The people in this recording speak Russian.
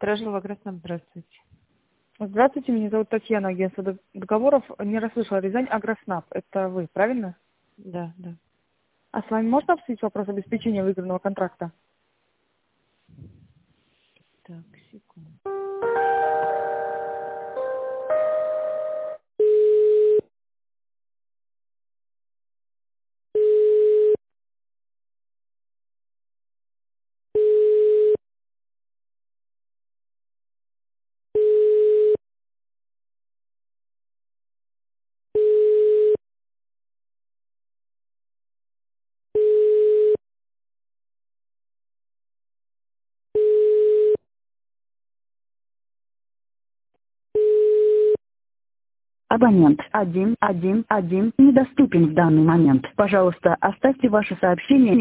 Стражного Красном, здравствуйте. Здравствуйте, меня зовут Татьяна, агентство договоров. Не расслышала, Рязань Агроснаб. Это вы, правильно? Да, да. А с вами можно обсудить вопрос обеспечения выигранного контракта? Так, секунду. Абонент 111 недоступен в данный момент. Пожалуйста, оставьте ваше сообщение.